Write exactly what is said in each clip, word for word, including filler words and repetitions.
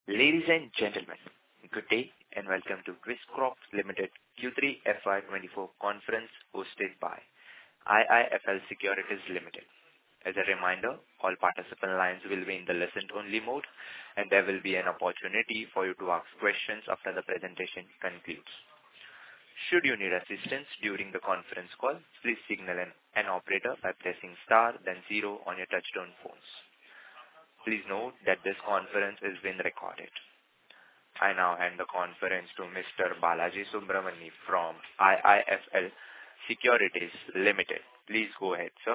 Ladies and gentlemen, good day and welcome to Twist Crops Limited Q three F Y twenty-four conference hosted by I I F L Securities Limited. As a reminder, all participant lines will be in the listen-only mode, and there will be an opportunity for you to ask questions after the presentation concludes. Should you need assistance during the conference call, please signal an, an operator by pressing star then zero on your touchtone phones. Please note that this conference is being recorded. I now hand the conference to Mister Balaji Subramani from I I F L Securities Limited. Please go ahead, sir.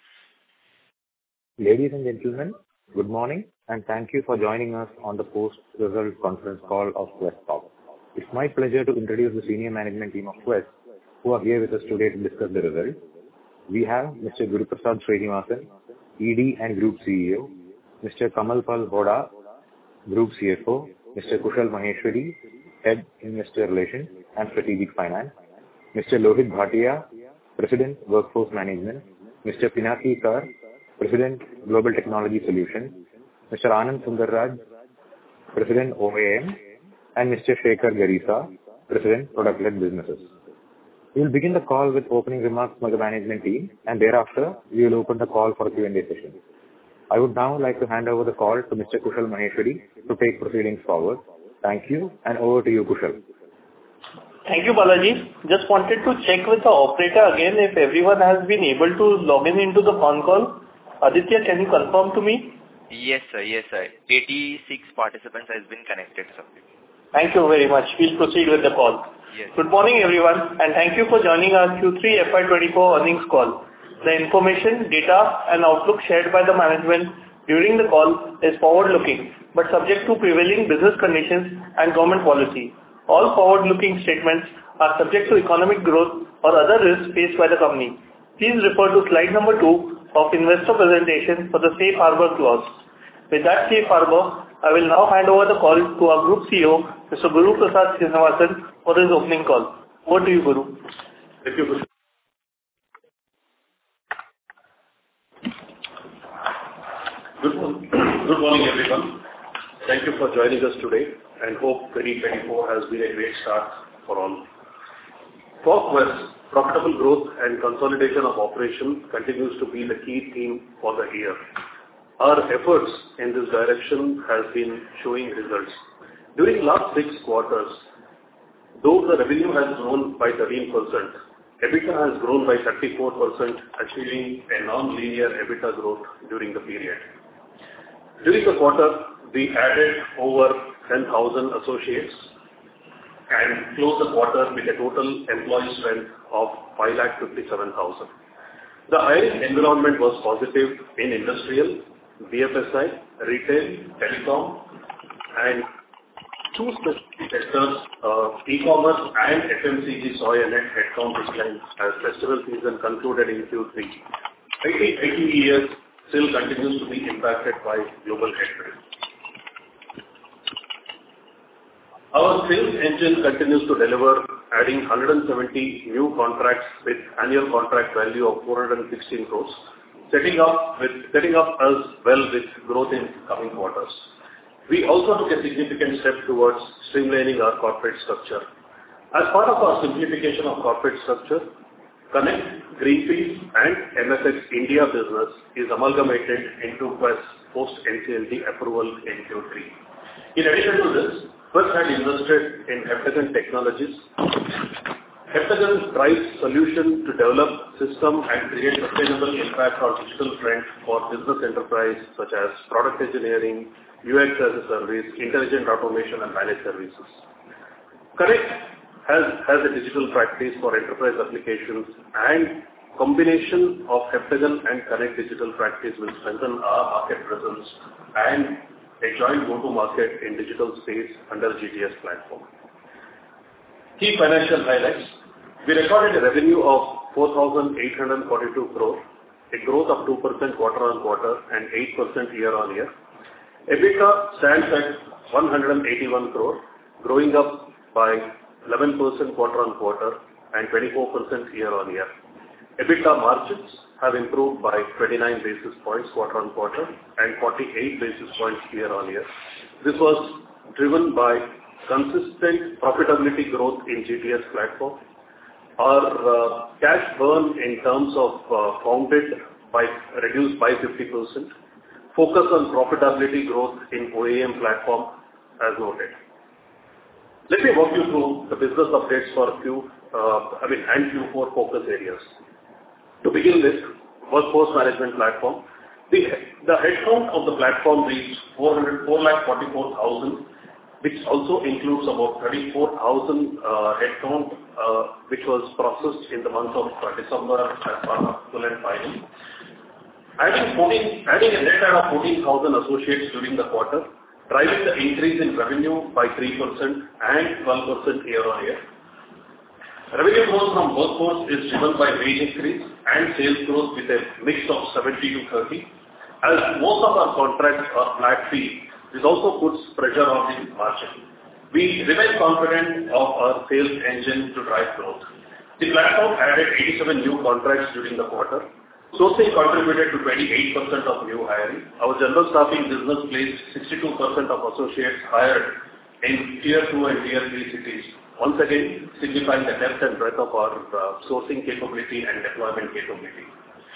Ladies and gentlemen, good morning and thank you for joining us on the post-result conference call of Twist Crops. It's my pleasure to introduce the senior management team of Twist who are here with us today to discuss the results. We have Mister Guruprasad Srinivasan, E D and Group C E O, Mister Kamalpal Hoda, Group C F O, Mister Kushal Maheshwari, Head Investor Relations and Strategic Finance, Mister Lohit Bhatia, President Workforce Management, Mister Pinaki Kar, President Global Technology Solutions, Mister Anand Sundarraj, President O A M, and Mister Shekhar Garisa, President Product-Led Businesses. We will begin the call with opening remarks by the management team, and thereafter we will open the call for a Q and A session. I would now like to hand over the call to Mister Kushal Maheshwari to take proceedings forward. Thank you, and over to you, Kushal. Thank you, Balaji. Just wanted to check with the operator again if everyone has been able to log in into the phone call. Aditya, can you confirm to me? Yes, sir. Yes, sir. eighty-six participants has been connected, sir. Thank you very much. We'll proceed with the call. Yes. Good morning, everyone, and thank you for joining our Q three F Y twenty-four earnings call. The information, data, and outlook shared by the management during the call is forward-looking, but subject to prevailing business conditions and government policy. All forward-looking statements are subject to economic growth or other risks faced by the company. Please refer to slide number two of investor presentation for the safe harbor clause. With that safe harbor, I will now hand over the call to our Group C E O, Mister Guruprasad Srinivasan, for his opening call. Over to you, Guru. Thank you, Good morning. Good morning, everyone. Thank you for joining us today and hope twenty twenty-four has been a great start for all. For Quest, profitable growth and consolidation of operations continues to be the key theme for the year. Our efforts in this direction has been showing results. During last six quarters, though the revenue has grown by thirteen percent, EBITDA has grown by thirty-four percent, achieving a non-linear EBITDA growth during the period. During the quarter, we added over ten thousand associates and closed the quarter with a total employee strength of five lakh fifty-seven thousand. The hiring environment was positive in industrial, B F S I, retail, telecom, and two specific sectors, uh, e-commerce and F M C G saw a net headcount decline as festival season concluded in Q three. I T, I T E S still continues to be impacted by global headwinds. Our sales engine continues to deliver, adding one hundred seventy new contracts with annual contract value of four hundred sixteen crores, setting up with setting up us well with growth in coming quarters. We also took a significant step towards streamlining our corporate structure. As part of our simplification of corporate structure, Connect, Greenfield, and M S X India business is amalgamated into Quest post-N C L T approval in Q three. In addition to this, Quest had invested in Heptagon Technologies. Heptagon drives solution to develop system and create sustainable impact on digital front for business enterprise such as product engineering, U X as a service, intelligent automation, and managed services. Connect has, has a digital practice for enterprise applications, and combination of Heptagon and Connect digital practice will strengthen our market presence and a joint go-to-market in digital space under G T S platform. Key financial highlights. We recorded a revenue of four thousand eight hundred forty-two crore, a growth of two percent quarter-on-quarter and eight percent year-on-year. EBITDA stands at one hundred eighty-one crore, growing up by eleven percent quarter-on-quarter and twenty-four percent year-on-year. EBITDA margins have improved by twenty-nine basis points quarter-on-quarter and forty-eight basis points year-on-year. This was driven by consistent profitability growth in G T S platform. Our uh, cash burn in terms of uh, founded by reduced by fifty percent. Focus on profitability growth in O E M platform as noted. Let me walk you through the business updates for Q, uh, I mean, and Q four focus areas. To begin with, workforce management platform. The, the headcount of the platform reached four lakh forty-four thousand, which also includes about thirty-four thousand uh, headcount, uh, which was processed in the month of uh, December as part of full and filing. Adding, fourteen, adding a net add of fourteen thousand associates during the quarter, driving the increase in revenue by three percent and twelve percent year-on-year. Revenue growth from workforce is driven by wage increase and sales growth with a mix of seventy to thirty. As most of our contracts are flat fee, this also puts pressure on the margin. We remain confident of our sales engine to drive growth. The platform added eighty-seven new contracts during the quarter. Sourcing contributed to twenty-eight percent of new hiring. Our general staffing business placed sixty-two percent of associates hired in tier two and tier three cities. Once again, signifying the depth and breadth of our uh, sourcing capability and deployment capability.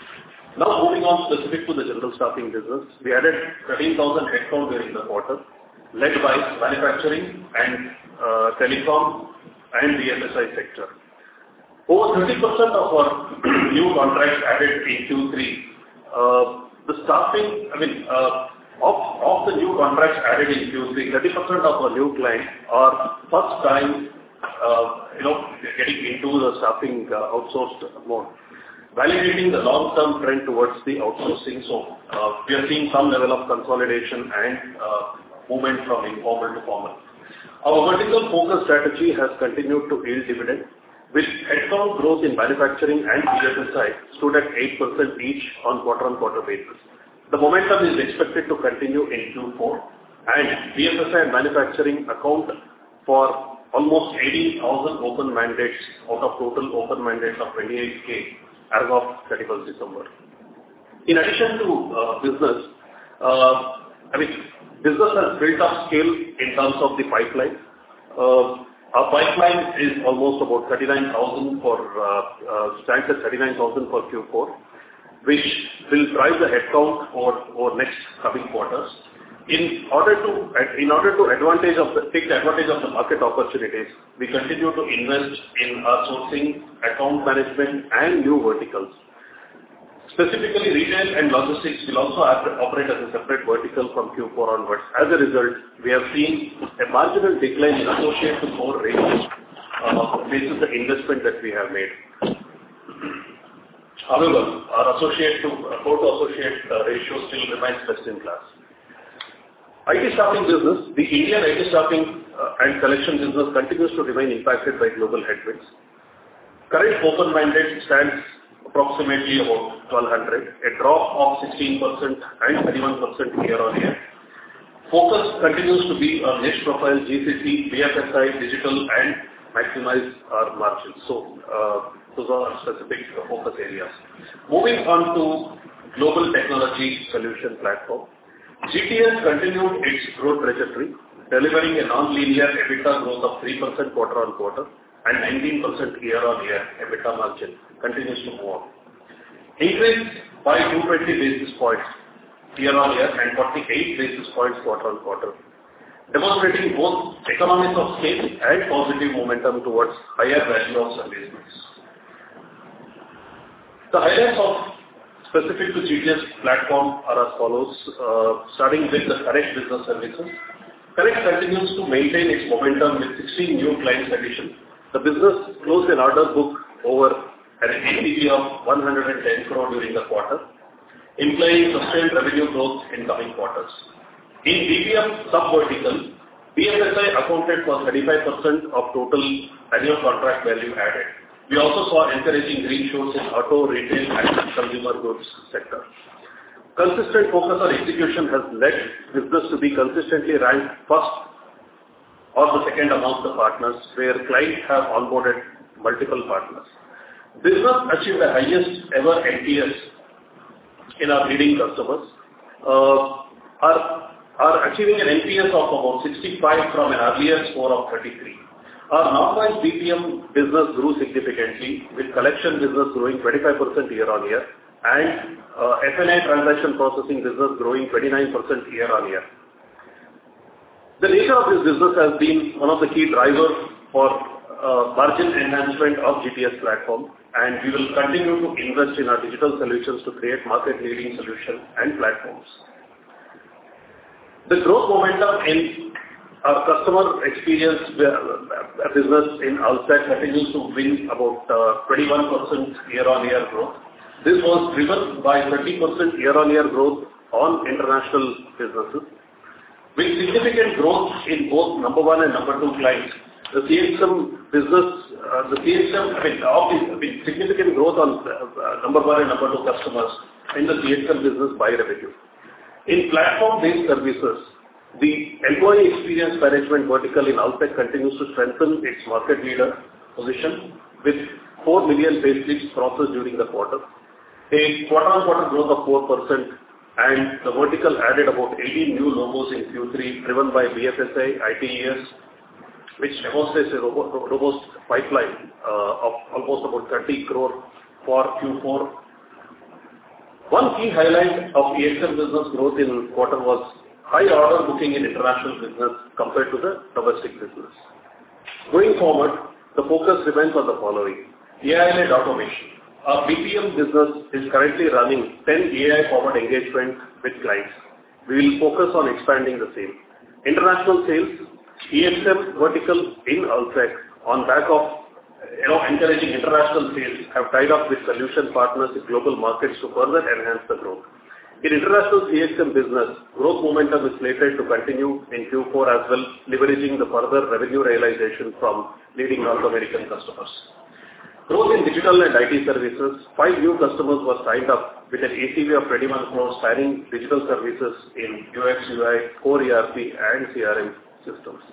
Now moving on specific to the general staffing business, we added thirteen thousand headcount during the quarter, led by manufacturing and uh, telecom and the F S I sector. Over thirty percent of our new contracts added in Q three, uh, the staffing, I mean, uh, of, of the new contracts added in Q three, thirty percent of our new clients are first time, uh, you know, getting into the staffing uh, outsourced mode, validating the long-term trend towards the outsourcing. So uh, we are seeing some level of consolidation and uh, movement from informal to formal. Our vertical focus strategy has continued to yield dividend, with headcount growth in manufacturing and B F S I stood at eight percent each on quarter-on-quarter basis. The momentum is expected to continue in Q four, and B F S I and manufacturing account for almost eighteen thousand open mandates out of total open mandates of twenty-eight K as of thirty-first December. In addition to uh, business, uh, I mean, business has built up scale in terms of the pipeline. Uh, our pipeline is almost about thirty-nine thousand for, uh, uh, stands at thirty-nine thousand for Q four, which will drive the headcount for, for next coming quarters. In order to, in order to advantage of the, take the advantage of the market opportunities, we continue to invest in our sourcing, account management, and new verticals. Specifically, retail and logistics will also operate as a separate vertical from Q four onwards. As a result, we have seen a marginal decline in associate to core ratio, uh, based on the investment that we have made. However, our associate to uh, core to associate uh, ratio still remains best in class. I T staffing business, the Indian I T staffing uh, and collection business continues to remain impacted by global headwinds. Current open mandate stands approximately about twelve hundred, a drop of sixteen percent and thirty-one percent year-on-year. Focus continues to be on niche profile, G C C, B F S I, digital, and maximize our margins. So, uh, those are specific focus areas. Moving on to global technology solution platform. G T S continued its growth trajectory, delivering a non-linear EBITDA growth of three percent quarter-on-quarter and nineteen percent year-on-year. EBITDA margin continues to move up. Increased by two hundred twenty basis points year-on-year and forty-eight basis points quarter-on-quarter, demonstrating both economies of scale and positive momentum towards higher value of service mix. The highlights of specific to G T S platform are as follows, uh, starting with the Connect business services. Connect continues to maintain its momentum with sixteen new clients addition. The business closed an order book over an A T V of one hundred ten crore during the quarter, implying sustained revenue growth in coming quarters. In B P M sub-vertical, B F S I accounted for thirty-five percent of total annual contract value added. We also saw encouraging green shoots in auto, retail, and consumer goods sector. Consistent focus on execution has led business to be consistently ranked first or the second amongst the partners, where clients have onboarded multiple partners. Business achieved the highest ever N P S in our leading customers. Uh, our, are achieving an N P S of about sixty-five from an earlier score of thirty-three. Our non-voice B P M business grew significantly, with collection business growing twenty-five percent year-on-year and uh, F and I transaction processing business growing twenty-nine percent year-on-year. The nature of this business has been one of the key drivers for uh, margin enhancement of G T S platform, and we will continue to invest in our digital solutions to create market-leading solutions and platforms. The growth momentum in our customer experience business in Allsec continues to win about uh, twenty-one percent year-on-year growth. This was driven by thirty percent year-on-year growth on international businesses. With significant growth in both number one and number two clients, the C X M business, uh, the C X M, I mean, I mean, significant growth on uh, number one and number two customers in the C X M business by revenue. In platform-based services, the employee experience management vertical in Allsec continues to strengthen its market leader position with four million pay slips processed during the quarter, a quarter-on-quarter growth of four percent, and the vertical added about eighteen new logos in Q three, driven by B F S I, I T E S, which demonstrates a robust pipeline uh, of almost about thirty crore for Q four. One key highlight of E X M business growth in quarter was high order booking in international business compared to the domestic business. Going forward, the focus remains on the following: A I-led automation. Our B P M business is currently running ten A I-powered engagements with clients. We will focus on expanding the same. International sales, E X M vertical in Allsec, on back of you know, encouraging international sales, have tied up with solution partners in global markets to further enhance the growth. In international C X M business, growth momentum is slated to continue in Q four as well, leveraging the further revenue realization from leading North American customers. Growth in digital and I T services, five new customers were signed up with an A C V of twenty-one crores spanning digital services in U X U I, core E R P and C R M systems.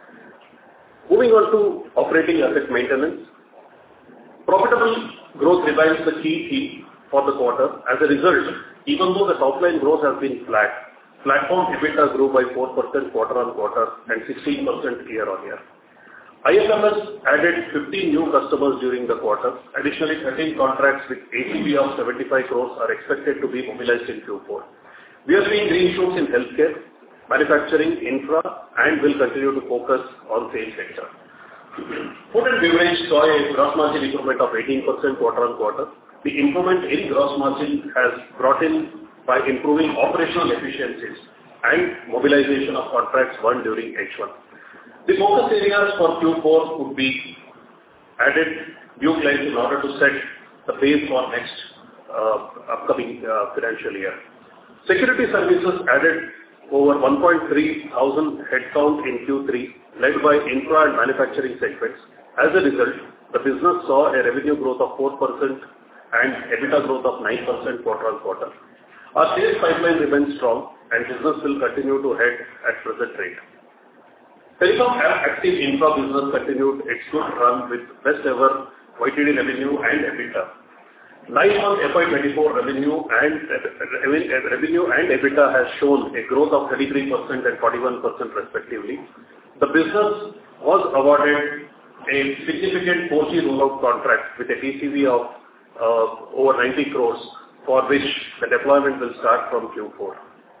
Moving on to operating asset maintenance. Profitable growth remains the key theme for the quarter. As a result, even though the top line growth has been flat, platform EBITDA grew by four percent quarter-on-quarter and sixteen percent year-on-year. I F M S added fifteen new customers during the quarter. Additionally, thirteen contracts with A C V of seventy-five crores are expected to be mobilized in Q four. We are seeing green shoots in healthcare, manufacturing, infra, and will continue to focus on same sector. Food and beverage saw a gross margin improvement of eighteen percent quarter-on-quarter. The improvement in gross margin has brought in by improving operational efficiencies and mobilization of contracts won during H one. The focus areas for Q four would be added new clients in order to set the base for next uh, upcoming uh, financial year. Security services added over one point three thousand headcount in Q three, led by infra and manufacturing segments. As a result, the business saw a revenue growth of four percent and EBITDA growth of nine percent quarter-on-quarter. Our sales pipeline remains strong and business will continue to head at present rate. Telecom active infra business continued its good run with best ever Y T D revenue and EBITDA. Nine-month F Y twenty-four revenue and revenue and EBITDA has shown a growth of thirty-three percent and forty-one percent respectively. The business was awarded a significant four G rollout contract with a T C V of uh, over ninety crores, for which the deployment will start from Q four.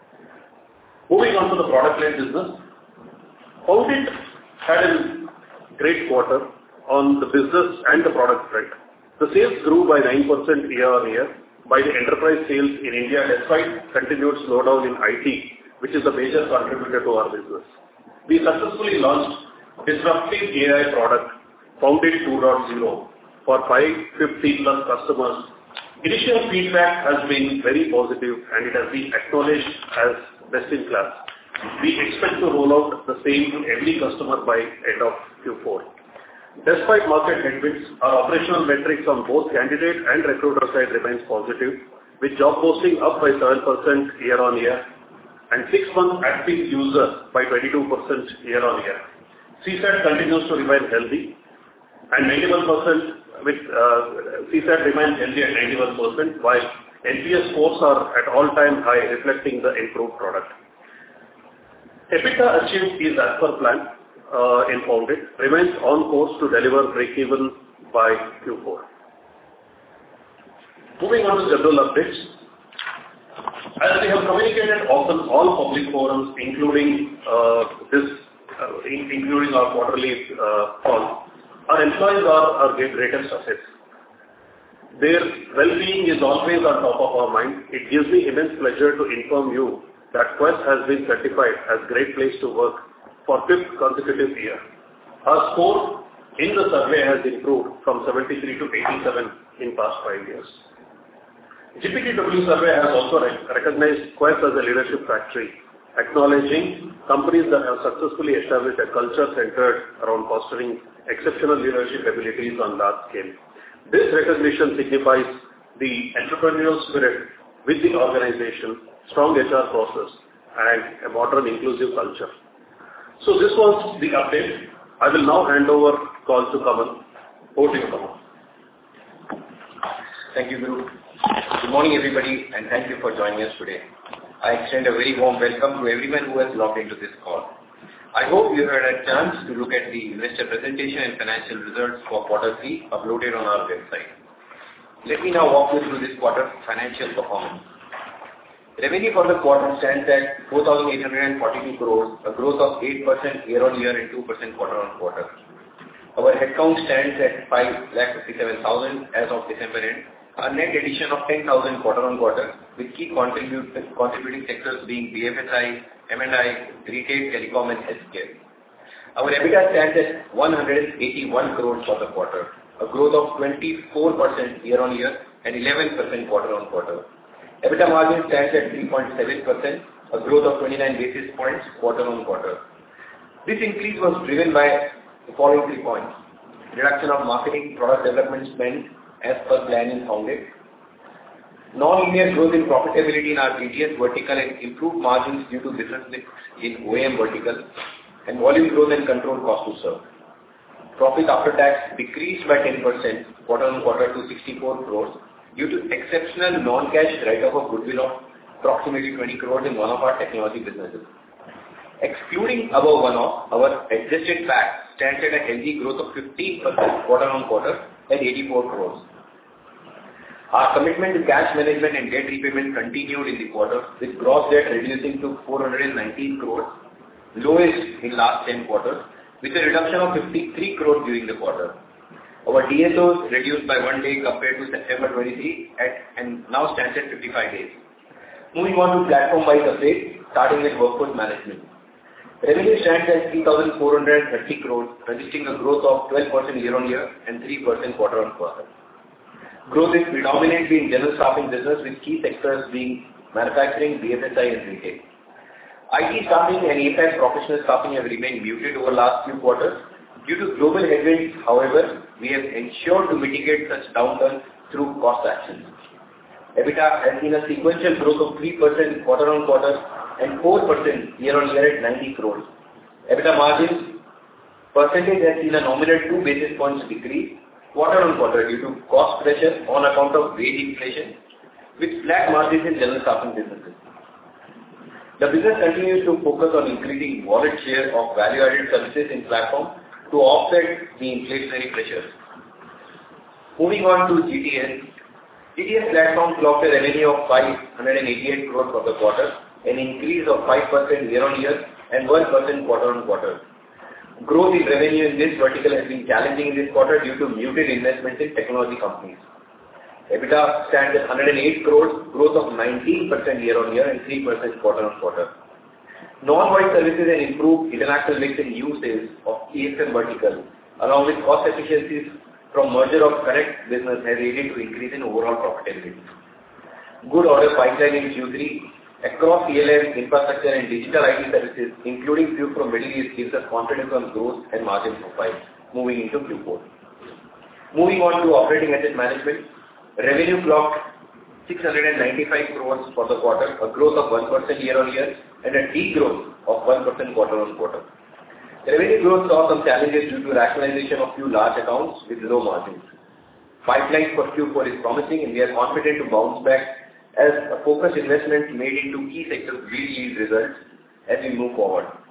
Moving on to the product-led business. Audit had a great quarter on the business and the product front. The sales grew by nine percent year-on-year by the enterprise sales in India despite continued slowdown in I T, which is a major contributor to our business. We successfully launched disruptive A I product, Founded two point oh, for five hundred fifty plus customers. Initial feedback has been very positive and it has been acknowledged as best in class. We expect to roll out the same to every customer by end of Q four. Despite market headwinds, our operational metrics on both candidate and recruiter side remains positive, with job posting up by seven percent year-on-year and six-month active users by twenty-two percent year-on-year. C SAT continues to remain healthy and ninety-one percent with uh, C SAT remains healthy at ninety-one percent, while N P S scores are at all-time high, reflecting the improved product. EBITDA achieved is as per plan uh, in Founded, remains on course to deliver break-even by Q four. Moving on to general updates. As we have communicated often all public forums, including uh, this, uh, in, including our quarterly uh, call, our employees are our greatest assets. Their well-being is always on top of our mind. It gives me immense pleasure to inform you that Quess has been certified as Great Place to Work for fifth consecutive year. Our score in the survey has improved from seventy-three to eighty-seven in past five years. G P T W survey has also recognized Quess as a leadership factory, acknowledging companies that have successfully established a culture centered around fostering exceptional leadership abilities on large scale. This recognition signifies the entrepreneurial spirit with the organization, strong H R process, and a modern inclusive culture. So this was the update. I will now hand over call to Kamal. Over to you, Kamal. Thank you, Guru. Good morning, everybody, and thank you for joining us today. I extend a very warm welcome to everyone who has logged into this call. I hope you had a chance to look at the investor presentation and financial results for quarter three uploaded on our website. Let me now walk you through this quarter's financial performance. Revenue for the quarter stands at four thousand eight hundred forty-two crores, a growth of eight percent year-on-year and two percent quarter-on-quarter. Our headcount stands at five lakh fifty-seven thousand as of December end, a net addition of ten thousand quarter-on-quarter, with key contribute, contributing sectors being B F S I, M and I, retail, telecom, and healthcare. Our EBITDA stands at one hundred eighty-one crores for the quarter, a growth of twenty-four percent year-on-year and eleven percent quarter-on-quarter. EBITDA margin stands at three point seven percent, a growth of twenty-nine basis points quarter-on-quarter. This increase was driven by the following three points: reduction of marketing product development spend as per plan in Founded, non-linear growth in profitability in our A T S vertical and improved margins due to business mix in O E M vertical, and volume growth and controlled cost to serve. Profit after tax decreased by ten percent quarter-on-quarter to sixty-four crores due to exceptional non-cash write-off of goodwill of approximately twenty crores in one of our technology businesses. Excluding above one-off, our adjusted P A T stands at a healthy growth of fifteen percent quarter-on-quarter at eighty-four crores. Our commitment to cash management and debt repayment continued in the quarter, with gross debt reducing to four hundred nineteen crores, lowest in last ten quarters, with a reduction of fifty-three crores during the quarter. Our D S Os reduced by one day compared to September twenty-three at, and now stands at fifty-five days. Moving on to platform-wise updates, starting with workforce management. Revenue stands at three thousand four hundred thirty crores, registering a growth of twelve percent year-on-year and three percent quarter-on-quarter. Growth is predominantly in general staffing business, with key sectors being manufacturing, B F S I, and retail. I T staffing and A P A C professional staffing have remained muted over last few quarters. Due to global headwinds, however, we have ensured to mitigate such downturn through cost actions. EBITDA has seen a sequential growth of three percent quarter-on-quarter and four percent year-on-year at ninety crores. EBITDA margin percentage has seen a nominal two basis points decrease quarter-on-quarter due to cost pressure on account of wage inflation, with flat margins in general staffing businesses. The business continues to focus on increasing wallet share of value-added services in platform to offset the inflationary pressures. Moving on to G T S. G T S platform clocked a revenue of five hundred eighty-eight crores for the quarter, an increase of five percent year-on-year and one percent quarter-on-quarter. Growth in revenue in this vertical has been challenging in this quarter due to muted investments in technology companies. EBITDA stands at one hundred eight crores, growth of nineteen percent year-on-year and three percent quarter-on-quarter. Non-voice services and improved international mix in new sales of E S M vertical, along with cost efficiencies from merger of Connect business, has aided to increase in overall profitability. Good order pipeline in Q three across C L M, infrastructure and digital I T services, including few from Middle East, gives us confidence on growth and margin profile moving into Q four. Moving on to operating asset management, revenue clocked six hundred ninety-five crores for the quarter, a growth of one percent year-on-year and a degrowth of one percent quarter-on-quarter. Revenue growth saw some challenges due to rationalization of few large accounts with low margins. Pipeline for Q four is promising, and we are confident to bounce back as a focused investment made into key sectors will yield results as we move forward.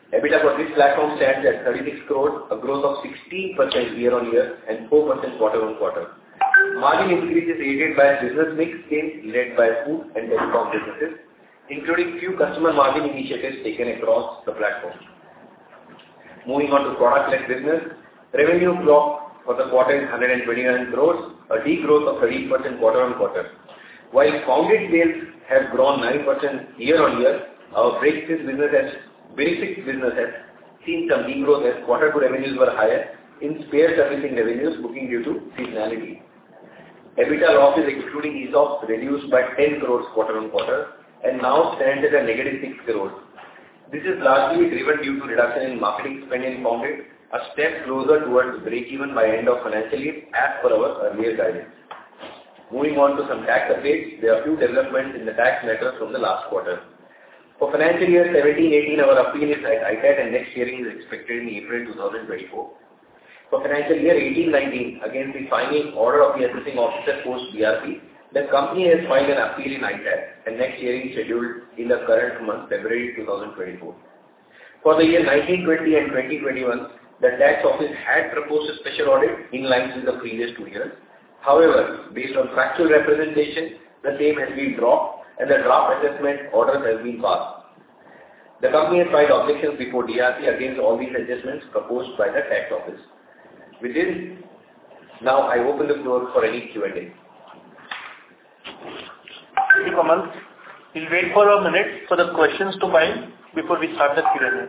EBITDA for this platform stands at thirty-six crores, a growth of sixteen percent year-on-year and four percent quarter-on-quarter. Margin increase is aided by business mix change led by food and telecom businesses, including few customer margin initiatives taken across the platform. Moving on to product-led business, revenue drop for the quarter is one hundred twenty-nine crores, a degrowth of thirteen percent quarter-on-quarter. While concrete sales have grown nine percent year-on-year, our break fix business has, break fix business has seen some degrowth as quarter two revenues were higher in spare servicing revenues booking due to seasonality. EBITDA losses excluding E S O Ps reduced by ten crores quarter-on-quarter and now stands at a negative six crores. This is largely driven due to reduction in marketing spend in concrete, a step closer towards break-even by end of financial year as per our earlier guidance. Moving on to some tax updates, there are few developments in the tax matters from the last quarter. For financial year seventeen eighteen, our appeal is at I T A T and next hearing is expected in April twenty twenty-four. For financial year eighteen nineteen, against the final order of the assessing officer post B R P, the company has filed an appeal in I T A T and next hearing scheduled in the current month, February twenty twenty-four. For the year nineteen twenty and twenty twenty-one, the tax office had proposed a special audit in line with the previous two years. However, based on factual representation, the same has been dropped and the draft assessment order has been passed. The company has filed objections before D R P against all these adjustments proposed by the tax office. With this, now I open the floor for any Q and A. Thank you, Kamal. We'll wait for a minute for the questions to pile before we start the Q and A.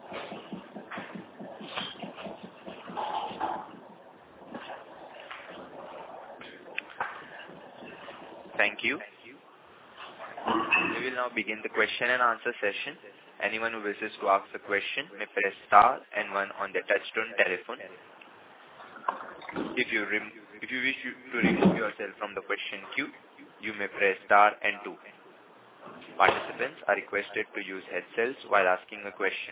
Thank you. We will now begin the question and answer session. Anyone who wishes to ask a question may press star and one on their touchtone telephone. If you, rem- if you wish to remove yourself from the question queue, you may press star and two. Participants are requested to use headsets while asking a question.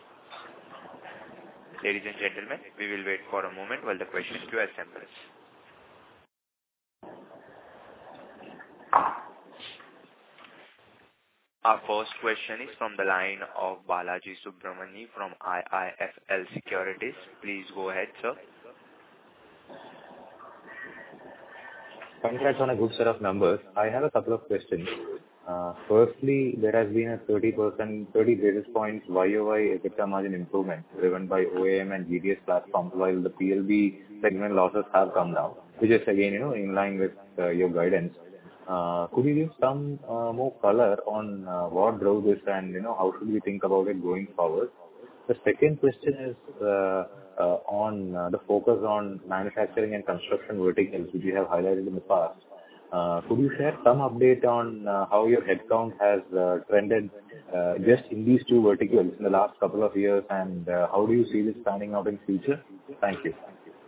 Ladies and gentlemen, we will wait for a moment while the question queue assembles. Our first question is from the line of Balaji Subramani from I I F L Securities. Please go ahead, sir. Congrats on a good set of numbers. I have a couple of questions. Uh, firstly, there has been a thirty percent, thirty basis points Y O Y EBITDA margin improvement driven by O A M and G D S platforms, while the P L B segment losses have come down, which is again, you know, in line with uh, your guidance. Uh, could you give some uh, more color on uh, what drove this and, you know, how should we think about it going forward? The second question is uh, uh, on uh, the focus on manufacturing and construction verticals, which you have highlighted in the past. Uh, could you share some update on uh, how your headcount has uh, trended uh, just in these two verticals in the last couple of years, and uh, how do you see this panning out in future? Thank you.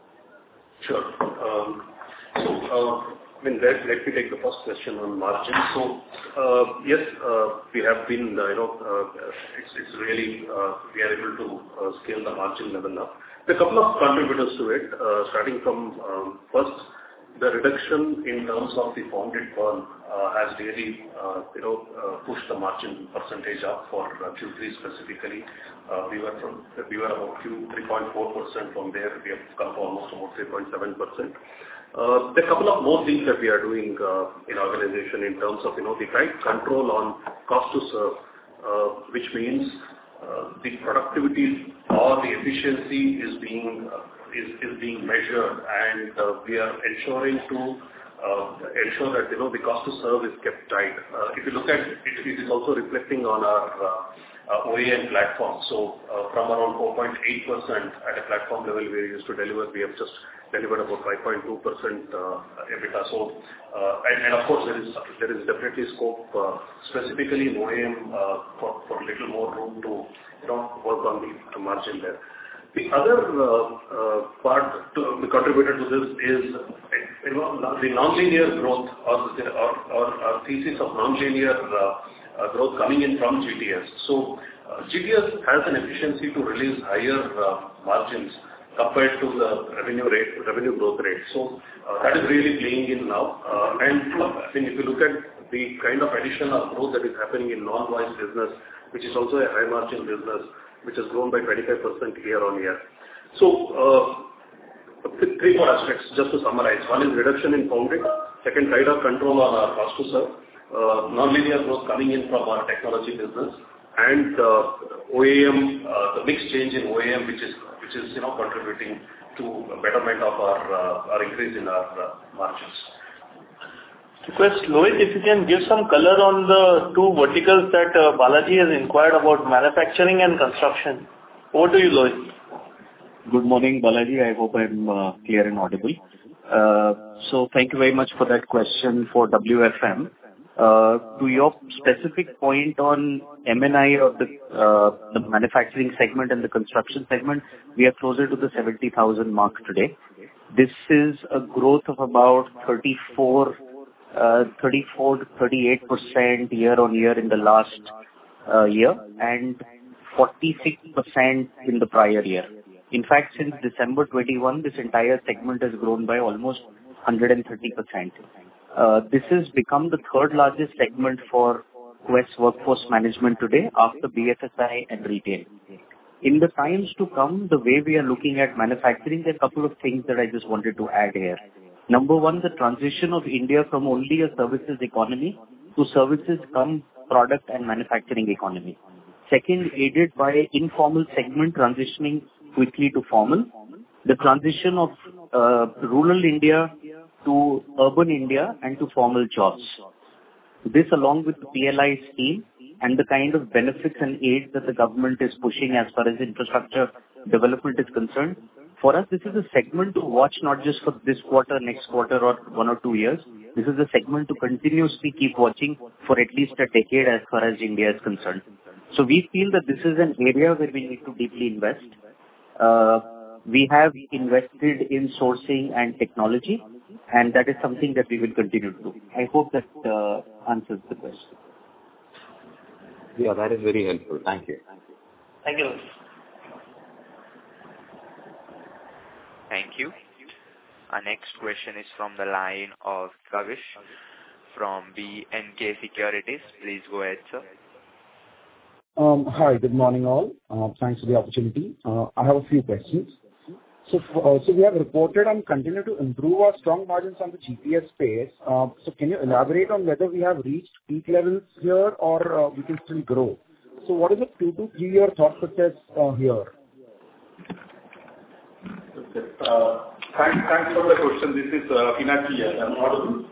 Sure. Um, so, uh, I mean, let, let me take the first question on margin. So, uh, yes, uh, we have been, uh, you know, uh, it's, it's really, uh, we are able to uh, scale the margin level up. There are a couple of contributors to it, uh, starting from um, first, the reduction in terms of the founded burn uh, has really, uh, you know, uh, pushed the margin percentage up for uh, Q three specifically. Uh, we were from, we were about Q three point four percent. From there, we have come to almost about three point seven percent. Uh, there are a couple of more things that we are doing uh, in organization in terms of, you know, the tight control on cost to serve, uh, which means uh, the productivity or the efficiency is being uh, is, is being measured, and uh, we are ensuring to uh, ensure that, you know, the cost to serve is kept tight. Uh, if you look at it, it is also reflecting on our uh, uh, O A M platform. So uh, from around four point eight percent at a platform level we used to deliver, we have just delivered about five point two percent uh, EBITDA. So, uh, and, and of course there is there is definitely scope uh, specifically in O A M uh, for for a little more room to, you know, work on the, the margin there. The other uh, uh, part to the contributor to this is, you know, the nonlinear growth or the or, or, or thesis of nonlinear uh, uh, growth coming in from G T S. So uh, G T S has an efficiency to release higher uh, margins compared to the revenue rate, revenue growth rate. So uh, that is really playing in now. Uh, and I think if you look at the kind of additional growth that is happening in non-voice business, which is also a high margin business, which has grown by twenty-five percent year-on-year. So, uh, three more aspects, just to summarize. One is reduction in foundry. Second, tighter control on our cost to serve. Uh, non-linear growth coming in from our technology business. And uh, O E M, uh, the mix change in O E M, which is, which is you know, contributing to a betterment of our, uh, our increase in our uh, margins. Request Lohit, if you can give some color on the two verticals that uh, Balaji has inquired about, manufacturing and construction. Over to you, Lohit. Good morning, Balaji. I hope I'm uh, clear and audible. Uh, so thank you very much for that question for W F M. Uh, to your specific point on M and I of the uh, the manufacturing segment and the construction segment, we are closer to the seventy thousand mark today. This is a growth of about thirty-four, uh, thirty-four to thirty-eight percent year-on-year in the last uh, year and forty-six percent in the prior year. In fact, since December twenty-one, this entire segment has grown by almost one hundred thirty percent. Uh, this has become the third largest segment for Quess Workforce Management today after B F S I and retail. In the times to come, the way we are looking at manufacturing, there are a couple of things that I just wanted to add here. Number one, the transition of India from only a services economy to services come product and manufacturing economy. Second, aided by informal segment transitioning quickly to formal. The transition of uh, rural India to urban India and to formal jobs. This, along with the P L I scheme and the kind of benefits and aid that the government is pushing as far as infrastructure development is concerned, for us, this is a segment to watch not just for this quarter, next quarter, or one or two years. This is a segment to continuously keep watching for at least a decade as far as India is concerned. So we feel that this is an area where we need to deeply invest. Uh, we have invested in sourcing and technology, and that is something that we will continue to do. I hope that uh, answers the question. Yeah, that is very helpful. Thank you. Thank you. Thank you. Our next question is from the line of Kavish from B N K Securities. Please go ahead, sir. Um, hi, good morning all. Uh, thanks for the opportunity. Uh, I have a few questions. So, uh, so we have reported and continue to improve our strong margins on the G P S space. Uh, so can you elaborate on whether we have reached peak levels here or uh, we can still grow? So what is the two to three year thought process uh, here? Uh, thanks, thanks for the question. This is uh, Pinaki here. Am I audible?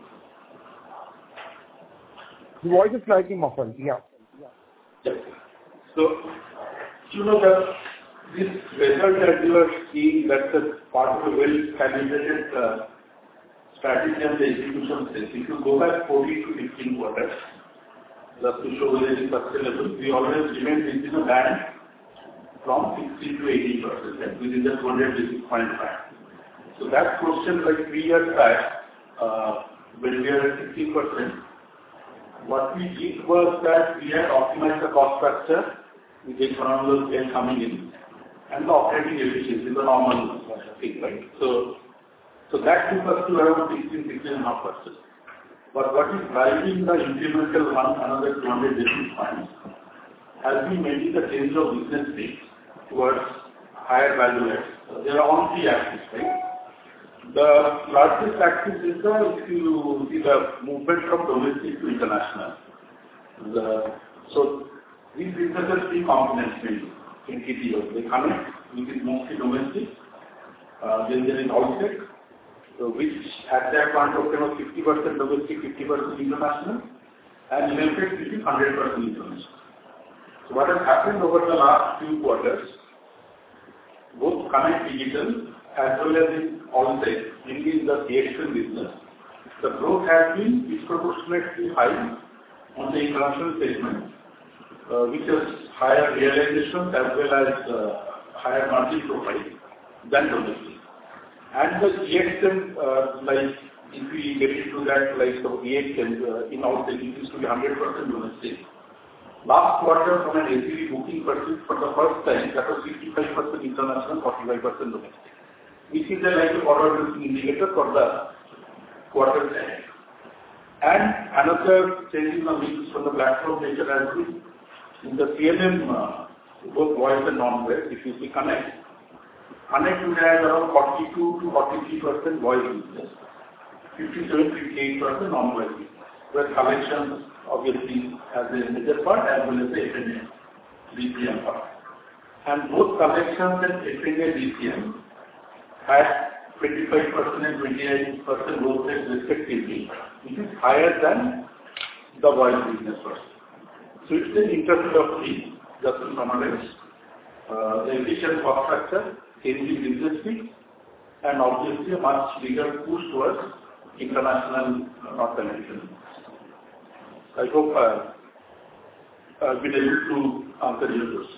The voice is slightly muffled. Yeah. Yes. So, you know that this result that you are seeing, that's a part of a well-calibrated uh, strategy and the execution phase. If you go back fourteen to fifteen quarters, just to show whether it is sustainable, we always remain within a band from sixteen to eighteen percent, within the two hundred basis point band. So that question like three years back, uh, when we are at sixteen percent, what we did was that we had optimized the cost structure with the economical scale coming in and the operating efficiency, the normal thing, right? So, so that took us to around sixteen, sixteen point five percent. But what is driving the incremental one, another two hundred basis points, has been mainly the change of business mix towards higher value add. So there are all three axes, right? The largest axis is the, if you see the movement from domestic to international. The, so these businesses three components mainly in T T O. They connect, which is mostly domestic. Uh, then there is outside, so which at that point of time was fifty percent domestic, fifty percent international, and in effect it is one hundred percent international. So what has happened over the last few quarters, both Connect Digital as well as in outside, mainly in the C X M business, the growth has been disproportionately high on the international segment, uh, which has higher realization as well as uh, higher margin profile than domestic. And the E X M, uh, like if we get into that, like the E X M uh, in outside, it used to be one hundred percent domestic. Last quarter, from an A C V booking perspective, for the first time, that was fifty-five percent international, forty-five percent domestic. This is the like forward indicator for the quarter ahead. And another change in the mix from the platform nature has been in the C L M uh, both voice and non-voice. If you see Connect, Connect would have around forty-two to forty-three percent voice business, fifty-seven to fifty-eight percent non-voice business, where collections obviously has a major part as well as the F N A D C M part. And both collections and F N A D C M had twenty-five percent and twenty-nine percent growth rate respectively, which is higher than the voice business first. So it's an interplay of three, just to summarize. Uh, the efficient cost structure, changing business mix, and obviously a much bigger push towards international uh, North American. I hope uh, I've been able to answer your question.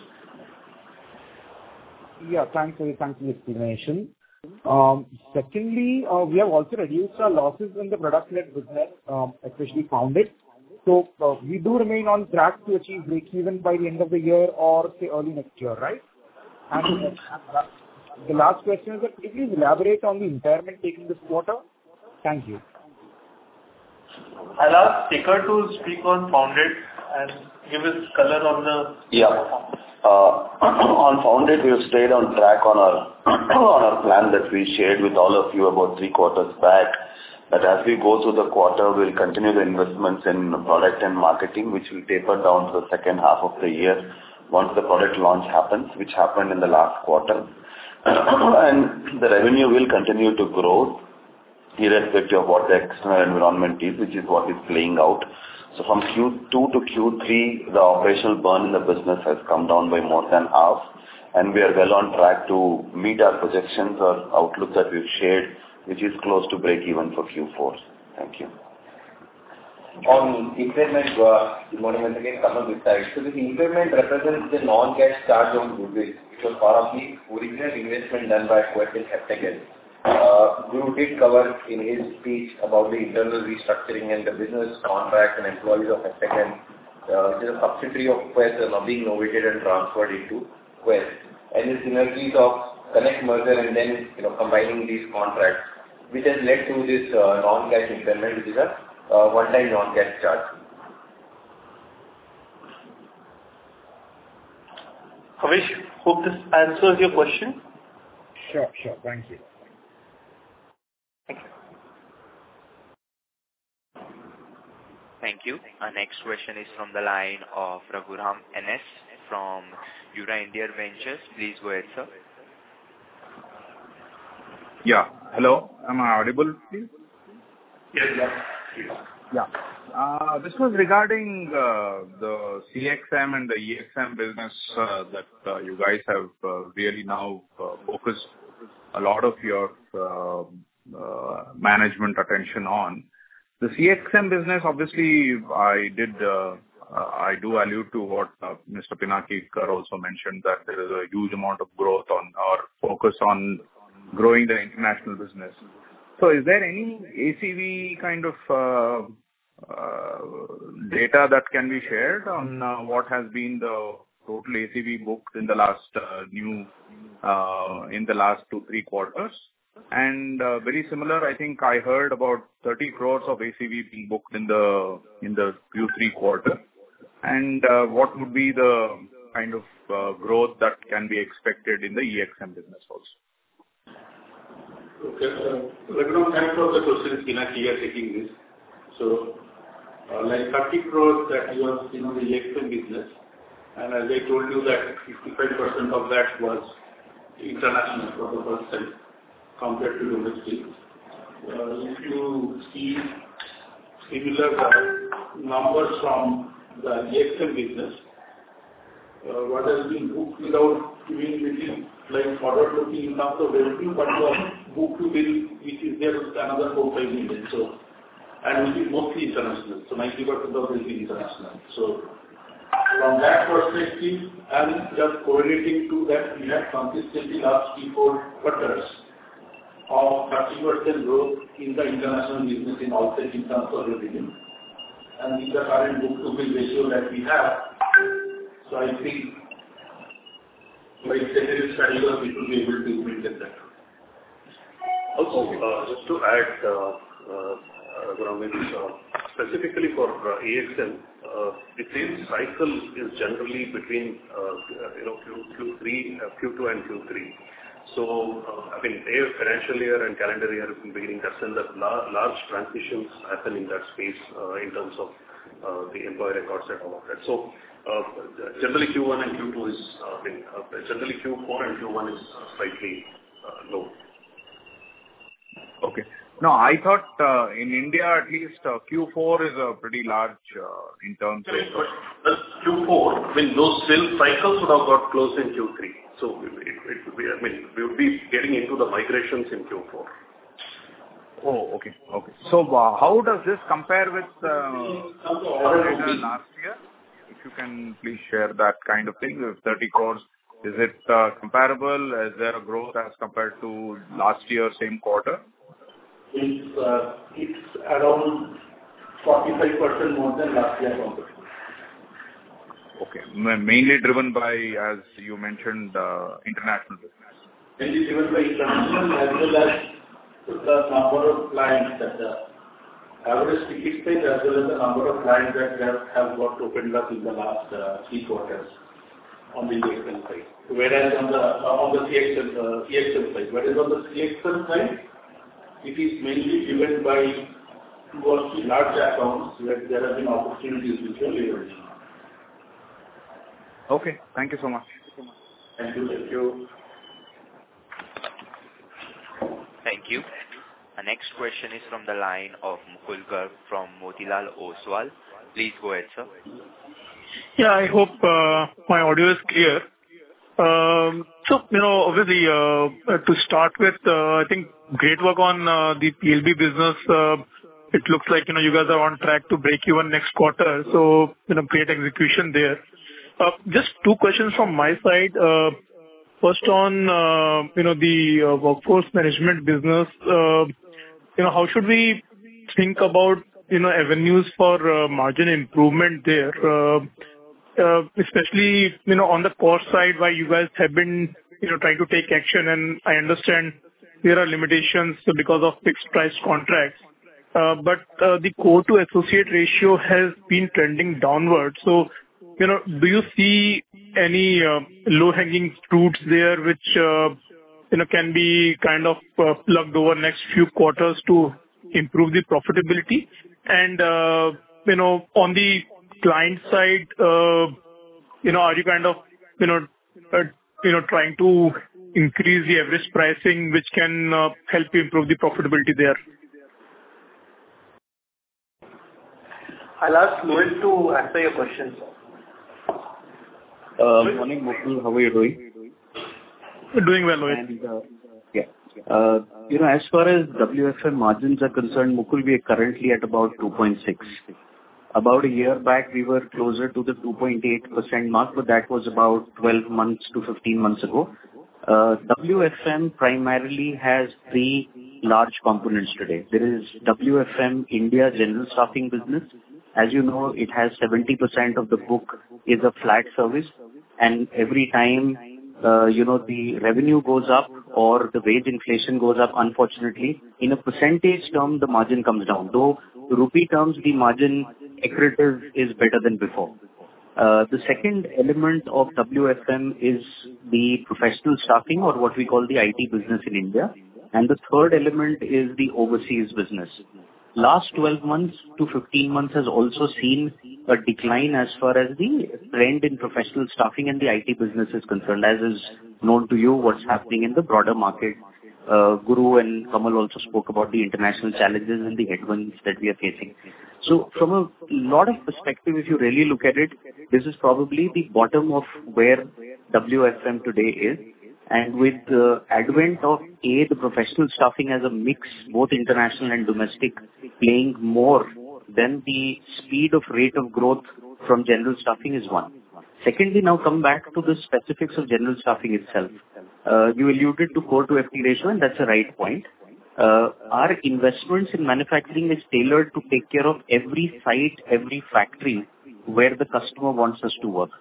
Yeah, thanks for the thanks for the explanation. Um, secondly, uh, we have also reduced our losses in the product-led business, um, especially Founded. So uh, we do remain on track to achieve break-even by the end of the year or say early next year, right? And uh, the last question is that could you please elaborate on the impairment taken this quarter? Thank you. I'll ask Shekhar to speak on Founded and give us color on the... Yeah. Uh, on Founded, we have stayed on track on our, on our plan that we shared with all of you about three quarters back. That as we go through the quarter, we'll continue the investments in product and marketing, which will taper down to the second half of the year once the product launch happens, which happened in the last quarter. And the revenue will continue to grow irrespective of what the external environment is, which is what is playing out. So from Q two to Q three, the operational burn in the business has come down by more than half, and we are well on track to meet our projections or outlook that we've shared, which is close to break even for Q four. Thank you. On impairment, uh, good morning once again, Kamal this side. So this impairment represents the non-cash charge on goodwill, which was part of the original investment done by Quess in Heptagon. Uh, Guru did cover in his speech about the internal restructuring and the business contract and employees of Heptagon, uh, which is a subsidiary of Quess, uh, now being novated and transferred into Quess. And the synergies of Connect merger and then, you know, combining these contracts, which has led to this uh, non-cash impairment, which is a uh, one-time non-cash charge. Havish, hope this answers your question. Sure, sure. Thank you. Thank you. Thank you. Our next question is from the line of Raghuram N S from Yura India Ventures. Please go ahead, sir. Yeah. Hello. Am I audible, please? Yes, yes. Yeah. Uh, this was regarding uh, the C X M and the E X M business uh, that uh, you guys have uh, really now uh, focused a lot of your uh, uh, management attention on. The C X M business, obviously, I did, uh, uh, I do allude to what uh, Mister Pinakikar also mentioned, that there is a huge amount of growth on or focus on growing the international business. So is there any A C V kind of uh, uh, data that can be shared on uh, what has been the total A C V booked in the last uh, new, uh, in the last two, three quarters? And uh, very similar, I think I heard about thirty crores of A C V being booked in the in the Q three quarter. And uh, what would be the kind of uh, growth that can be expected in the E X M business also? Okay. Uh, Raghuram, thanks for the question. Pinaki here taking this. So, uh, like thirty crores that you have seen on the E X M business, and as I told you that fifty-five percent of that was international for the first time compared to domestic. Uh, if you see similar uh, numbers from the E X M business, uh, what has been booked without giving anything like forward looking in terms of revenue, but the book to bill which is there with another four five million. So, and which is mostly international. So ninety percent of it is international. So from that perspective, and just correlating to that, we have consistently last three four quarters of thirty percent growth in the international business in all in terms of revenue. And with the current book to bill ratio that we have, so I think by secondary study, we will be able to maintain that. Also, uh, just to add, uh, uh, Raghuram, uh, specifically for uh, A X M, uh, the sales cycle is generally between uh, you know Q, Q3, uh, Q two and Q three. So, uh, I mean, a financial year and calendar year beginning, that's when the la- large transitions happen in that space uh, in terms of uh, the employee records and all of that. So, uh, generally Q one and Q two is, uh, I mean, uh, generally Q four and Q one is slightly uh, low. Okay. No, I thought uh, in India at least uh, Q four is a pretty large uh, in terms of... But uh, Q four, I mean, those sales cycles would have got closed in Q three. So it, it would be, I mean, we would be getting into the migrations in Q four. Oh, okay. Okay. So uh, how does this compare with uh, last year? If you can please share that kind of thing, with thirty crores, is it uh, comparable? Is there a growth as compared to last year, same quarter? It's, uh, it's around forty-five percent more than last year compared. Okay. Mainly driven by, as you mentioned, uh, international business. Mainly driven by international as well as the number of clients that the average ticket size as well as the number of clients that have, have got opened up in the last uh, three quarters on the E X M side. Whereas on the uh, on the C X M, uh, E X M side, whereas on the C X M side, it is mainly driven by two or three large accounts where there have been opportunities which are leveraging. Okay. Thank you so much. Thank you. Thank you. Thank you. Our next question is from the line of Mukul Garg from Motilal Oswal. Please go ahead, sir. Yeah, I hope uh, my audio is clear. Um, so, you know, obviously, uh, to start with, uh, I think great work on uh, the P L B business. Uh, it looks like, you know, you guys are on track to break even next quarter. So, you know, great execution there. Uh, just two questions from my side. Uh, first on, uh, you know, the uh, workforce management business, uh, you know, how should we think about, you know, avenues for uh, margin improvement there? Uh, uh, especially, you know, on the cost side, why you guys have been, you know, trying to take action, and I understand there are limitations because of fixed price contracts. Uh, but uh, the core to associate ratio has been trending downward. So, you know, do you see any uh, low-hanging fruits there which, uh, you know, can be kind of uh, plugged over next few quarters to improve the profitability? And, uh, you know, on the client side, uh, you know, are you kind of, you know, uh, you know, trying to increase the average pricing which can uh, help you improve the profitability there? I'll ask Mohit to answer your questions. Uh, morning, Mukul. How are you doing? Doing well, Mohit. And, uh, yeah. Uh, you know, as far as W F M margins are concerned, Mukul, we are currently at about two point six. About a year back, we were closer to the two point eight percent mark, but that was about twelve months to fifteen months ago. Uh, W F M primarily has three large components today. There is W F M India General Staffing business. As you know, it has seventy percent of the book is a flat service, and every time, uh, you know, the revenue goes up or the wage inflation goes up, unfortunately, in a percentage term, the margin comes down. Though rupee terms, the margin accretive is better than before. Uh, the second element of W F M is the professional staffing, or what we call the I T business in India. And the third element is the overseas business. Last twelve months to fifteen months has also seen a decline as far as the trend in professional staffing and the I T business is concerned, as is known to you what's happening in the broader market. Uh, Guru and Kamal also spoke about the international challenges and the headwinds that we are facing. So from a lot of perspective, if you really look at it, this is probably the bottom of where W F M today is. And with the advent of A, the professional staffing as a mix, both international and domestic, playing more, then the speed of rate of growth from general staffing is one. Secondly, now come back to the specifics of general staffing itself. Uh, you alluded to core to F T ratio, and that's a right point. Uh, our investments in manufacturing is tailored to take care of every site, every factory where the customer wants us to work.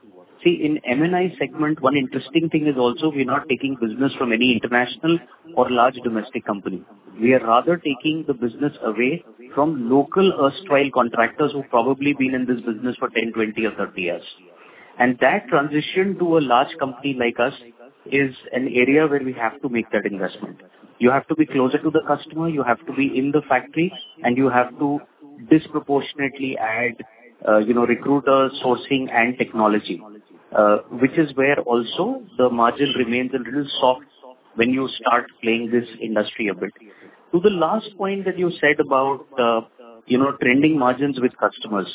See, in M and I segment, one interesting thing is also we're not taking business from any international or large domestic company. We are rather taking the business away from local erstwhile contractors who've probably been in this business for ten, twenty or thirty years. And that transition to a large company like us is an area where we have to make that investment. You have to be closer to the customer, you have to be in the factory, and you have to disproportionately add, uh, you know, recruiters, sourcing, and technology, uh, which is where also the margin remains a little soft when you start playing this industry a bit. To the last point that you said about, uh, you know, trending margins with customers,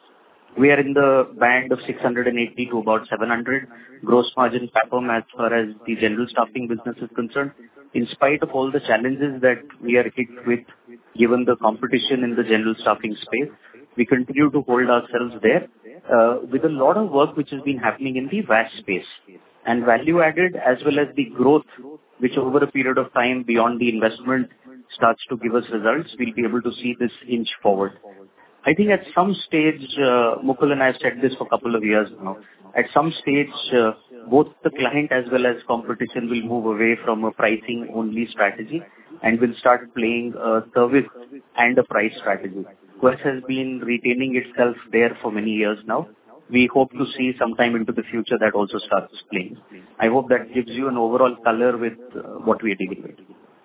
we are in the band of six hundred eighty to about seven hundred gross margin P A P M as far as the general staffing business is concerned. In spite of all the challenges that we are hit with, given the competition in the general staffing space, we continue to hold ourselves there uh, with a lot of work which has been happening in the V A S space. And value added as well as the growth, which over a period of time beyond the investment starts to give us results, we'll be able to see this inch forward. I think at some stage, uh, Mukul and I have said this for a couple of years now, at some stage, uh, both the client as well as competition will move away from a pricing-only strategy and will start playing a service and a price strategy. Quess has been retaining itself there for many years now. We hope to see sometime into the future that also starts playing. I hope that gives you an overall color with uh, what we are dealing with.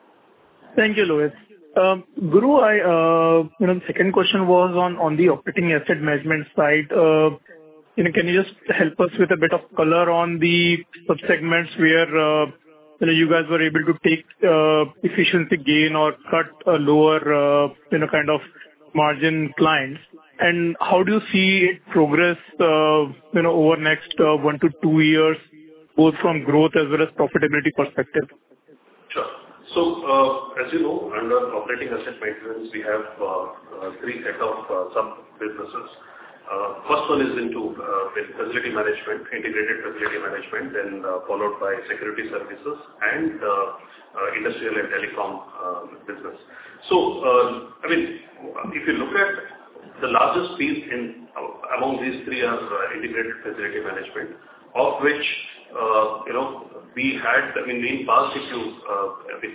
Thank you, Louis. Um, Guru, I, uh, you know, the second question was on, on the operating asset management side. Uh, you know, can you just help us with a bit of color on the sub-segments where, uh, you know, you guys were able to take uh, efficiency gain or cut a lower, uh, you know, kind of margin clients? And how do you see it progress, uh, you know, over next uh, one to two years, both from growth as well as profitability perspective? Sure. So, uh, as you know, under operating asset maintenance, we have uh, uh, three set of uh, sub-businesses. Uh, first one is into uh, facility management, integrated facility management, then uh, followed by security services and uh, uh, industrial and telecom uh, business. So, uh, I mean, if you look at the largest piece in uh, among these three are uh, integrated facility management, of which Uh, you know, we had, I mean, in past, if you, uh, we,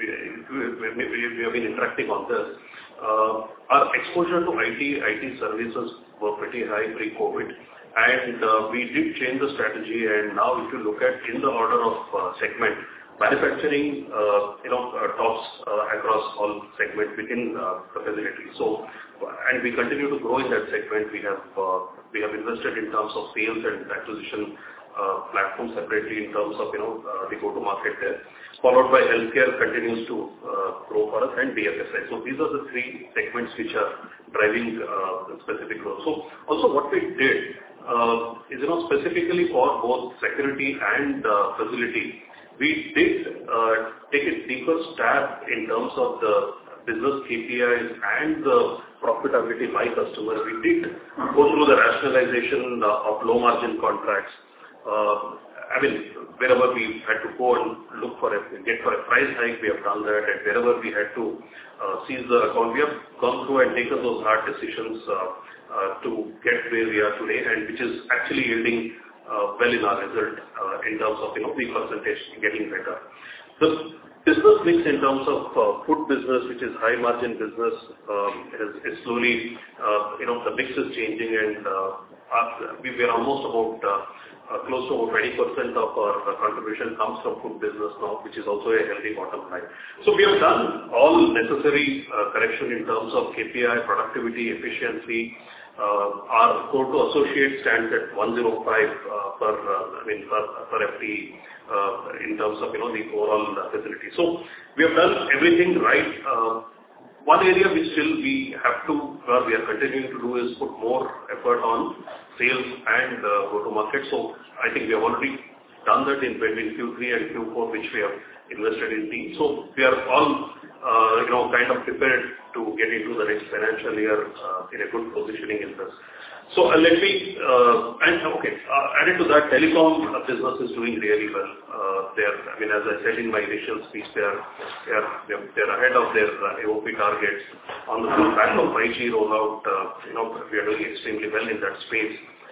we, we, we have been interacting on this, uh, our exposure to I T, I T services were pretty high pre-COVID, and uh, we did change the strategy, and now if you look at in the order of uh, segment, manufacturing, uh, you know, uh, tops uh, across all segments within uh, the facility. So, and we continue to grow in that segment. We have, uh, we have invested in terms of sales and acquisition Uh, platform separately in terms of, you know, uh, the go-to-market there, followed by healthcare continues to uh, grow for us and B F S I. So these are the three segments which are driving uh, the specific growth. So also what we did uh, is, you know, specifically for both security and uh, facility, we did uh, take a deeper stab in terms of the business K P Is and the profitability by customer. We did go through the rationalization uh, of low-margin contracts. Uh, I mean, wherever we had to go and look for a, get for a price hike, we have done that, and wherever we had to uh, seize the account, we have gone through and taken those hard decisions uh, uh, to get where we are today, and which is actually yielding uh, well in our result uh, in terms of, you know, the percentage getting better. The business mix in terms of uh, food business, which is high margin business, um, is, is slowly, uh, you know, the mix is changing, and uh, our, we are almost about uh, Uh, close to about twenty percent of our uh, contribution comes from food business now, which is also a healthy bottom line. So we have done all necessary uh, correction in terms of K P I, productivity, efficiency. Uh, our core to associate stands at one oh five uh, per, uh, I mean, per, per F T E uh, in terms of, you know, the overall uh, facility. So we have done everything right. Uh, One area which still we have to, or we are continuing to do, is put more effort on sales and uh, go-to-market. So I think we have already done that in between Q three and Q four, which we have invested in team. So we are all, uh, you know, kind of prepared to get into the next financial year uh, in a good positioning in this. So uh, let me, uh, and okay, uh, added to that, telecom business is doing really well. Uh, they are, I mean, as I said in my initial speech, they are, they are, they are ahead of their uh, A O P targets. On the back of five G rollout, uh, you know, we are doing extremely well in that space.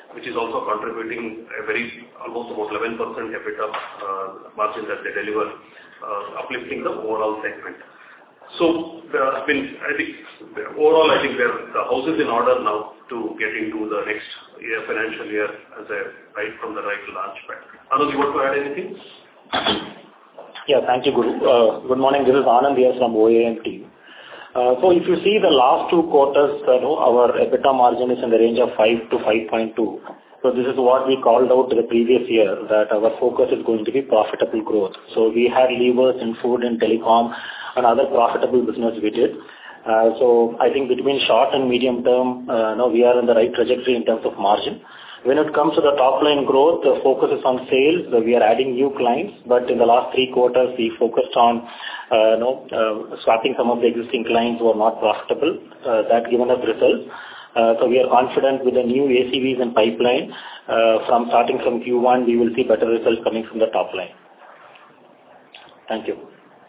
which is also contributing a very almost about eleven percent EBITDA uh, margin that they deliver, uh, uplifting the overall segment. So, uh, I mean, I think overall, I think the house is in order now to get into the next year, financial year as a right from the right launch pad. Anand, you want to add anything? Yeah, thank you, Guru. Uh, good morning. This is Anand here from O A M team. Uh, so if you see the last two quarters, uh, no, our EBITDA margin is in the range of five to five point two. So this is what we called out the previous year, that our focus is going to be profitable growth. So we had levers in food and telecom and other profitable business we did. Uh, so I think between short and medium term, uh, no, we are in the right trajectory in terms of margin. When it comes to the top line growth, the focus is on sales. We are adding new clients, but in the last three quarters, we focused on uh, no, uh, swapping some of the existing clients who are not profitable. Uh, that given us results. Uh, so we are confident with the new A C Vs and pipeline. Uh, from starting from Q one, we will see better results coming from the top line. Thank you.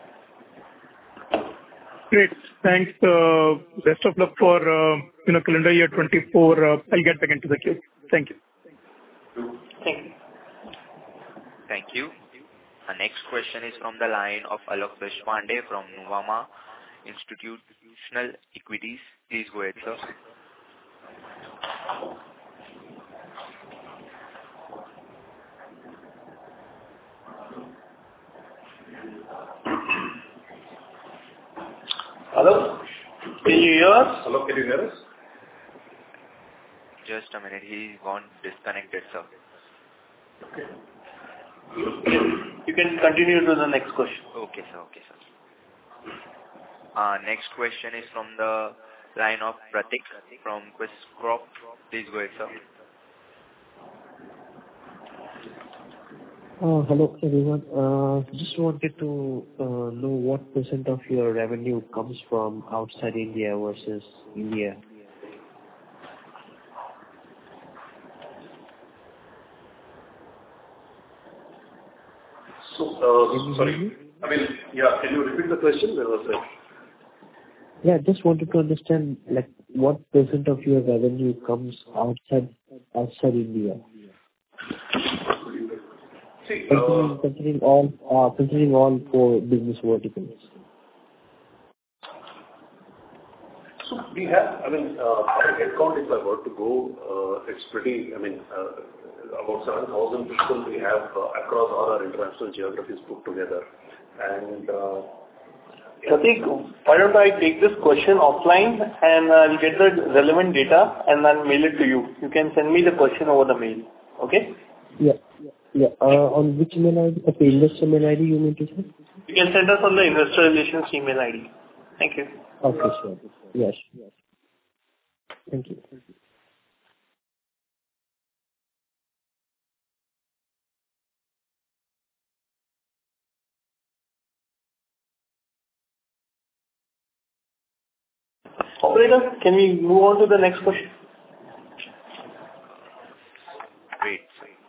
Great. Thanks. Uh, best of luck for uh, you know calendar year twenty-four. Uh, I'll get back into the queue. Thank you. Thank you. Thank you. Our next question is from the line of Alok Deshpande from Nuvama Institutional Equities. Please go ahead, sir. Hello? Can you hear us? Hello, can you hear us? Just a minute. He's gone disconnected, sir. Okay. You can continue to the next question. Okay, sir. Okay, sir. Uh, next question is from the line of Pratik from QuestCrop. Please go ahead, sir. Uh, hello, everyone. Uh, just wanted to uh, know what percent of your revenue comes from outside India versus India. So, uh, sorry. I mean, yeah, can you repeat the question? There was a... Yeah, just wanted to understand, like, what percent of your revenue comes outside outside India? See, considering, uh, considering all uh, considering all four business verticals. So we have, I mean, uh, our headcount, if I were to go, uh, it's pretty, I mean, uh, about seven thousand people we have uh, across all our international geographies put together. And uh, Pratik, why don't I take this question offline and I'll get the relevant data and then mail it to you. You can send me the question over the mail. Okay? Yeah. Yeah. Uh, on which email I D? Okay, investor email I D you mean to say? You can send us on the investor relations email I D. Thank you. Okay, sure. Yes. Thank you. Operator, can we move on to the next question? Great.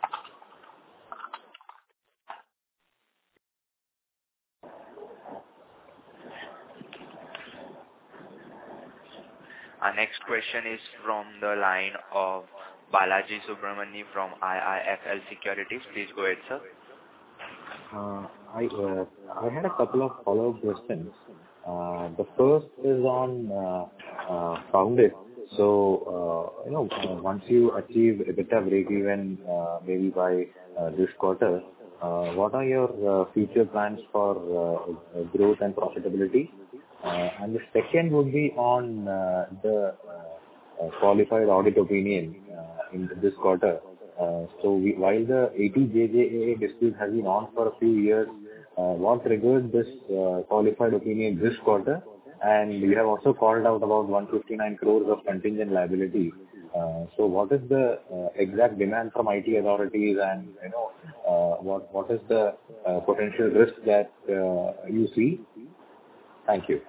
Our next question is from the line of Balaji Subramani from I I F L Securities. Please go ahead, sir. Uh, I uh, I had a couple of follow-up questions. Uh, the first is on uh, uh, Foundit. So, uh, you know, uh, once you achieve EBITDA break-even, uh, maybe by uh, this quarter, uh, what are your uh, future plans for uh, growth and profitability? Uh, and the second would be on uh, the uh, uh, qualified audit opinion uh, in this quarter. Uh, so we, while the eighty J J A A dispute has been on for a few years, uh, what triggered this uh, qualified opinion this quarter? And you have also called out about one hundred fifty-nine crores of contingent liability. Uh, so what is the uh, exact demand from I T authorities, and you know uh, what what is the uh, potential risk that uh, you see? Thank you.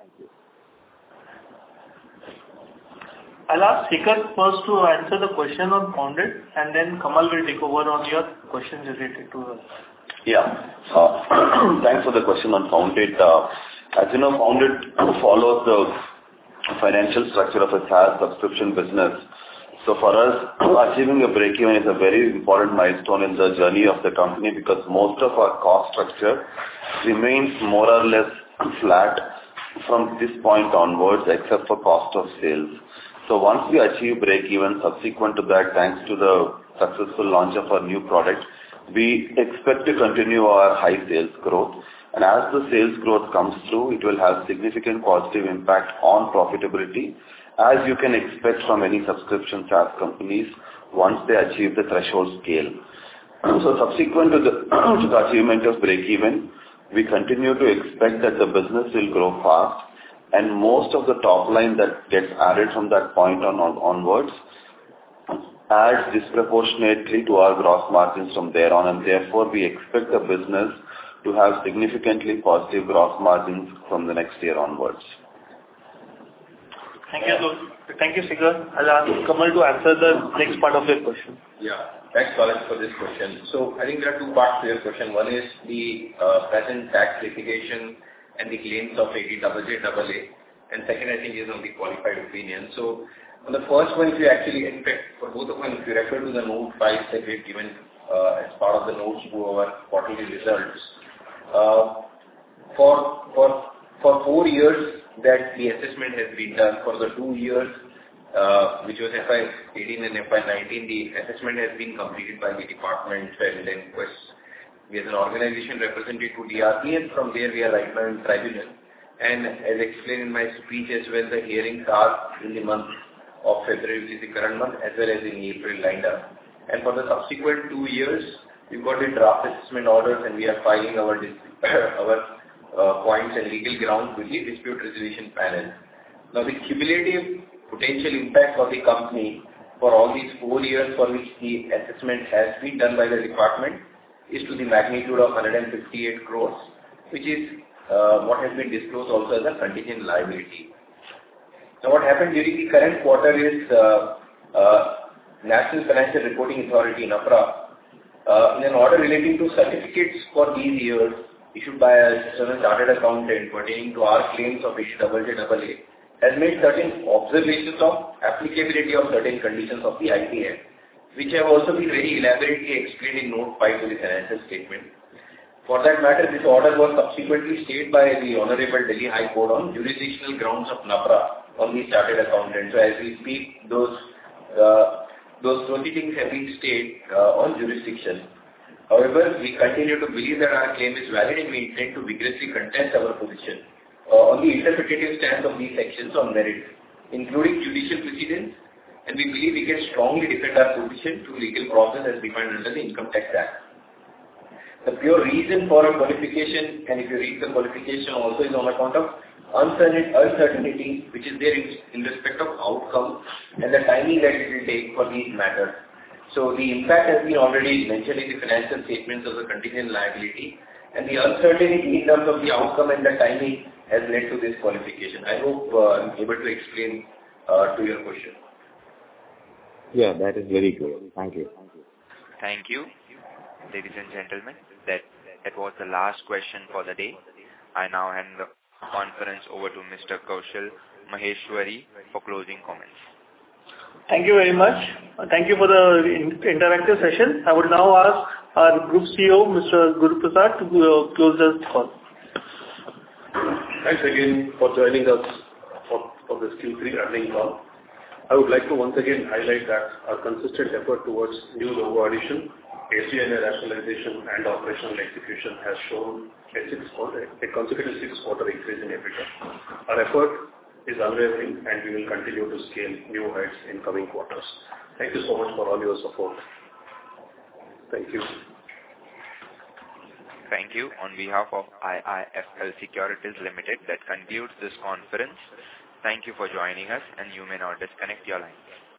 I'll ask Shikhar first to answer the question on Foundit, and then Kamal will take over on your questions related to us. Yeah. Uh, thanks for the question on Foundit. Uh, as you know, Foundit follows the financial structure of a SaaS subscription business. So for us, achieving a break-even is a very important milestone in the journey of the company because most of our cost structure remains more or less flat from this point onwards, except for cost of sales. So once we achieve break-even, subsequent to that, thanks to the successful launch of our new product, we expect to continue our high sales growth. And as the sales growth comes through, it will have significant positive impact on profitability, as you can expect from any subscription SaaS companies once they achieve the threshold scale. So subsequent to the, to the achievement of break-even, we continue to expect that the business will grow fast, and most of the top line that gets added from that point on, on onwards adds disproportionately to our gross margins from there on, and therefore we expect the business to have significantly positive gross margins from the next year onwards. Thank you, thank you, Shikhar. I'll ask Kamal to answer the next part of your question. Yeah, thanks, Balaji, for this question. So I think there are two parts to your question. One is the uh, present tax litigation and the claims of A D J J A A, and second, I think, is on the qualified opinion. So on the first one, if you actually, in fact, for both of them, if you refer to the note five that we've given uh, as part of the notes to our quarterly results, Uh, for for for four years that the assessment has been done, for the two years uh, which was F Y eighteen and F Y nineteen, the assessment has been completed by the department and then Quess. We as an organization represented to D R P, and from there we are right now in tribunal. And as explained in my speech as well, the hearings are in the month of February, which is the current month, as well as in April lined up. And for the subsequent two years, we've got the draft assessment orders, and we are filing our our uh, points and legal grounds with the dispute resolution panel. Now, the cumulative potential impact of the company for all these four years for which the assessment has been done by the department is to the magnitude of one hundred fifty-eight crores, which is uh, what has been disclosed also as a contingent liability. Now, what happened during the current quarter is uh, uh, National Financial Reporting Authority, NAFRA, Uh, in an order relating to certificates for these years issued by a external chartered accountant pertaining to our claims of A D J J A A, has made certain observations of applicability of certain conditions of the I T Act, which have also been very elaborately explained in Note five to the financial statement. For that matter, this order was subsequently stayed by the Honorable Delhi High Court on jurisdictional grounds of NAFRA on the chartered accountant. So as we speak, those uh, Those proceedings have been stayed uh, on jurisdiction. However, we continue to believe that our claim is valid, and we intend to vigorously contest our position uh, on the interpretative stance of these sections on merit, including judicial precedents, and we believe we can strongly defend our position through legal process as defined under the Income Tax Act. The pure reason for a qualification, and if you read the qualification also, is on account of uncertainty which is there in, in respect of outcome and the timing that it will take for these matters. So the impact has been already mentioned in the financial statements of the contingent liability, and the uncertainty in terms of the outcome and the timing has led to this qualification. I hope uh, I'm able to explain uh, to your question. Yeah, that is very clear. Thank you. Thank you. Ladies and gentlemen, that, that was the last question for the day. I now hand the conference over to Mister Kaushal Maheshwari for closing comments. Thank you very much. Thank you for the interactive session. I would now ask our Group C E O, Mister Guru Prasad, to close the call. Thanks again for joining us for, for this Q three earnings call. I would like to once again highlight that our consistent effort towards new logo addition, S G and A rationalization, and operational execution has shown a, six quarter, a consecutive six-quarter increase in EBITDA. Our effort is unwavering, and we will continue to scale new heights in coming quarters. Thank you so much for all your support. Thank you. Thank you. On behalf of I I F L Securities Limited, that concludes this conference. Thank you for joining us, and you may now disconnect your lines.